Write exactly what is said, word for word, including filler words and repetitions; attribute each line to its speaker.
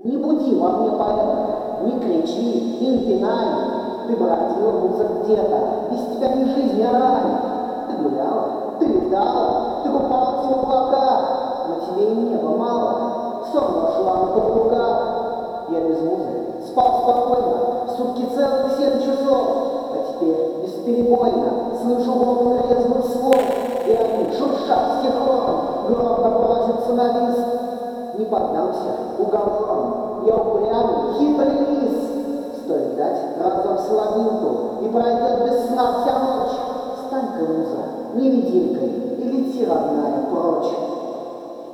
Speaker 1: Не буди во мне поэта, не кричи, и не пинай. Ты бродила, муза, где-то, без тебя не жизнь, а рай. Ты гуляла, ты летала, ты купалась в облаках, но тебе и неба мало, сон шла на каблуках. Я без музы спал спокойно, сутки целых семь часов, а теперь бесперебойно слышу волны резвых слов, и они шуршат стеклом, громко просятся на виск. Не поддамся уговорам, я упрямый, хитрый лис. Стоит дать разом слабинку, и пройдет без сна вся ночь. Стань-ка, муза, невидимкой, и лети, родная, прочь.